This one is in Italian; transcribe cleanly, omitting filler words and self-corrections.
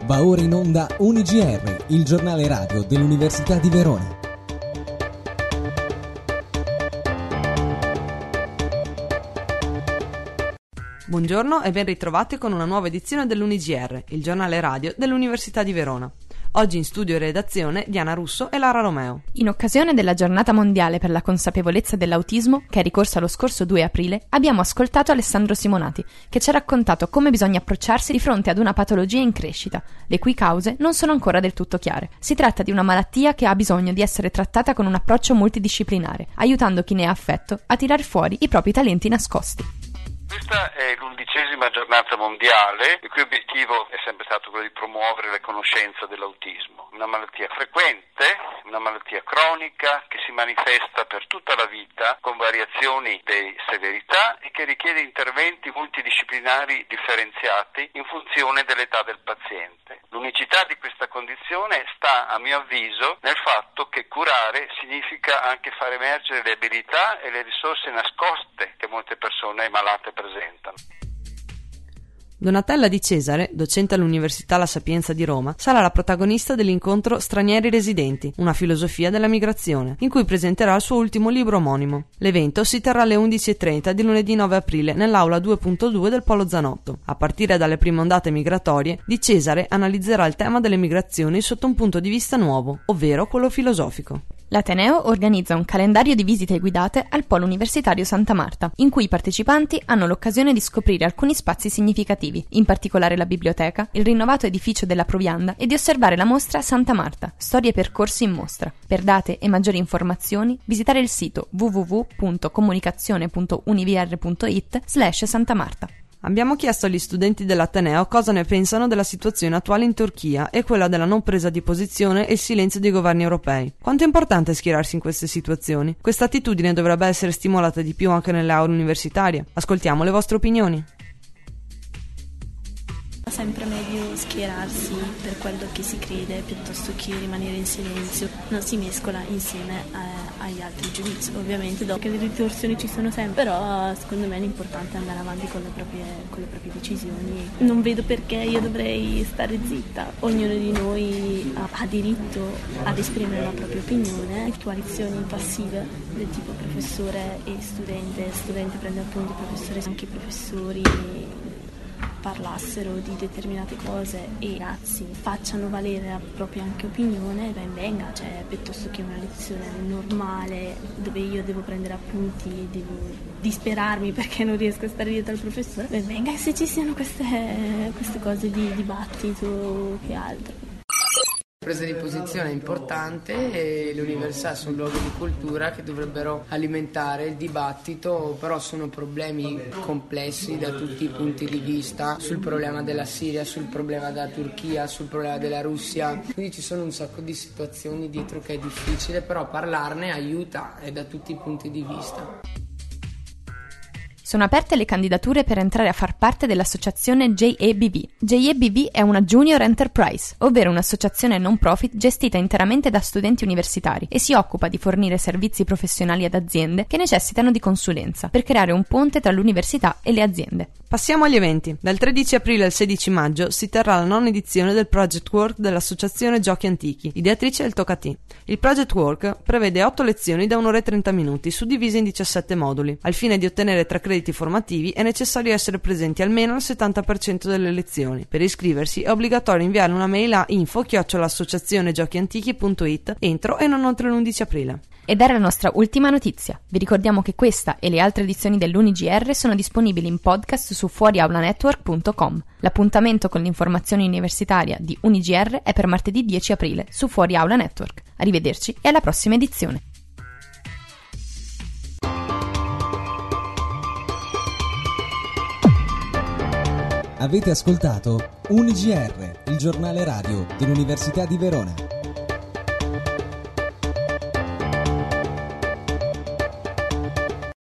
Va ora in onda UniGR, il giornale radio dell'Università di Verona. Buongiorno e ben ritrovati con una nuova edizione dell'UniGR, il giornale radio dell'Università di Verona. Oggi in studio e redazione Diana Russo e Lara Romeo. In occasione della Giornata Mondiale per la Consapevolezza dell'Autismo, che è ricorsa lo scorso 2 aprile, abbiamo ascoltato Alessandro Simonati, che ci ha raccontato come bisogna approcciarsi di fronte ad una patologia in crescita, le cui cause non sono ancora del tutto chiare. Si tratta di una malattia che ha bisogno di essere trattata con un approccio multidisciplinare, aiutando chi ne è affetto a tirar fuori i propri talenti nascosti. Questa è l'11ª giornata mondiale, il cui obiettivo è sempre stato quello di promuovere la conoscenza dell'autismo. Una malattia frequente, una malattia cronica che si manifesta per tutta la vita con variazioni di severità e che richiede interventi multidisciplinari differenziati in funzione dell'età del paziente. L'unicità di questa condizione sta, a mio avviso, nel fatto che curare significa anche far emergere le abilità e le risorse nascoste che molte persone malate presentano. Donatella Di Cesare, docente all'Università La Sapienza di Roma, sarà la protagonista dell'incontro Stranieri Residenti, una filosofia della migrazione, in cui presenterà il suo ultimo libro omonimo. L'evento si terrà alle 11:30 di lunedì 9 aprile nell'aula 2.2 del Polo Zanotto. A partire dalle prime ondate migratorie, Di Cesare analizzerà il tema delle migrazioni sotto un punto di vista nuovo, ovvero quello filosofico. L'Ateneo organizza un calendario di visite guidate al Polo Universitario Santa Marta, in cui i partecipanti hanno l'occasione di scoprire alcuni spazi significativi, in particolare la biblioteca, il rinnovato edificio della Provianda e di osservare la mostra Santa Marta, storie e percorsi in mostra. Per date e maggiori informazioni, visitare il sito www.comunicazione.univr.it/Santa Abbiamo chiesto agli studenti dell'Ateneo cosa ne pensano della situazione attuale in Turchia e quella della non presa di posizione e il silenzio dei governi europei. Quanto è importante schierarsi in queste situazioni? Questa attitudine dovrebbe essere stimolata di più anche nelle aule universitarie. Ascoltiamo le vostre opinioni. È sempre meglio schierarsi per quello che si crede piuttosto che rimanere in silenzio, non si mescola insieme agli altri giudizi. Ovviamente dopo che le ritorsioni ci sono sempre, però secondo me l'importante è andare avanti con le proprie decisioni. Non vedo perché io dovrei stare zitta. Ognuno di noi ha diritto ad esprimere la propria opinione. Coalizioni passive del tipo professore e studente prende appunto il professore, anche i professori parlassero di determinate cose e i ragazzi facciano valere la propria anche opinione, ben venga, cioè piuttosto che una lezione normale dove io devo prendere appunti e devo disperarmi perché non riesco a stare dietro al professore, ben venga, e se ci siano queste cose di dibattito che altro. Presa di posizione è importante e le università sono luoghi di cultura che dovrebbero alimentare il dibattito, però sono problemi complessi da tutti i punti di vista, sul problema della Siria, sul problema della Turchia, sul problema della Russia, quindi ci sono un sacco di situazioni dietro che è difficile, però parlarne aiuta e da tutti i punti di vista. Sono aperte le candidature per entrare a far parte dell'associazione JEBV. JEBV è una Junior Enterprise, ovvero un'associazione non profit gestita interamente da studenti universitari e si occupa di fornire servizi professionali ad aziende che necessitano di consulenza per creare un ponte tra l'università e le aziende. Passiamo agli eventi. Dal 13 aprile al 16 maggio si terrà la 9ª edizione del Project Work dell'associazione Giochi Antichi. Ideatrice è il Tocatì. Il Project Work prevede 8 lezioni da 1 ora e 30 minuti, suddivise in 17 moduli. Al fine di ottenere 3 crediti formativi è necessario essere presenti almeno al 70% delle lezioni. Per iscriversi è obbligatorio inviare una mail a info@associazionegiochiantichi.it entro e non oltre l'11 aprile. Ed era la nostra ultima notizia. Vi ricordiamo che questa e le altre edizioni dell'UniGR sono disponibili in podcast su fuoriaulanetwork.com. L'appuntamento con l'informazione universitaria di UniGR è per martedì 10 aprile su Fuori Aula Network. Arrivederci e alla prossima edizione. Avete ascoltato UniGR, il giornale radio dell'Università di Verona.